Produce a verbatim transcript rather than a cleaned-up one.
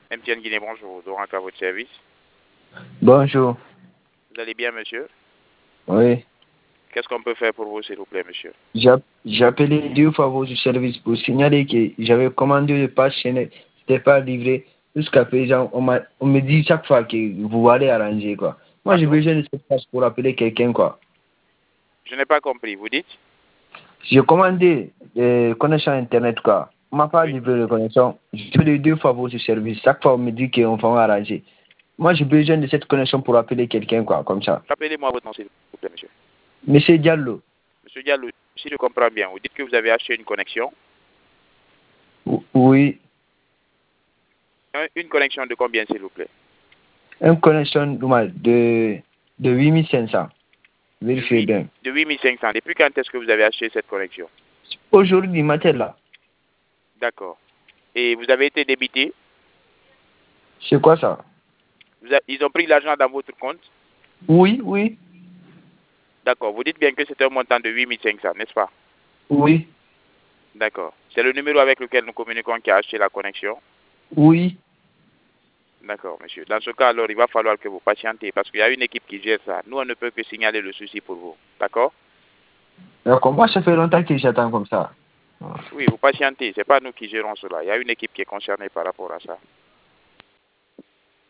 M T N Guinée, bonjour. Dorank à votre service. Bonjour. Vous allez bien, monsieur? Oui. Qu'est-ce qu'on peut faire pour vous, s'il vous plaît, monsieur? J'ai appelé deux fois votre service pour signaler que j'avais commandé le pass Chanel. C'était pas livré. Jusqu'à présent, on, m'a- on me dit chaque fois que vous allez arranger, quoi. Moi, j'ai besoin de cette passe pour appeler quelqu'un, quoi. Je n'ai pas compris. Vous dites? J'ai commandé des connexions Internet, quoi. On m'a pas Oui. livré de connexion. J'ai appelé deux fois votre service. Chaque fois, on me dit qu'on va arranger. Moi, j'ai besoin de cette connexion pour appeler quelqu'un, quoi, comme ça. Rappelez-moi votre nom, s'il vous plaît, monsieur. Monsieur Diallo. Monsieur Diallo, si je comprends bien, vous dites que vous avez acheté une connexion. Oui. Une connexion de combien, s'il vous plaît? Une connexion de, de huit mille cinq cents. Vérifiez bien. De huit mille cinq cents. Depuis quand est-ce que vous avez acheté cette connexion? Aujourd'hui matin, là. D'accord. Et vous avez été débité? C'est quoi ça? Vous a... Ils ont pris l'argent dans votre compte? Oui, oui. D'accord. Vous dites bien que c'est un montant de huit mille cinq cents, n'est-ce pas? Oui. D'accord. C'est le numéro avec lequel nous communiquons qui a acheté la connexion? Oui. D'accord, monsieur. Dans ce cas, alors, il va falloir que vous patientez parce qu'il y a une équipe qui gère ça. Nous, on ne peut que signaler le souci pour vous. D'accord? D'accord. Moi, ça fait longtemps que j'attends comme ça. Oui, vous patientez. Ce n'est pas nous qui gérons cela. Il y a une équipe qui est concernée par rapport à ça.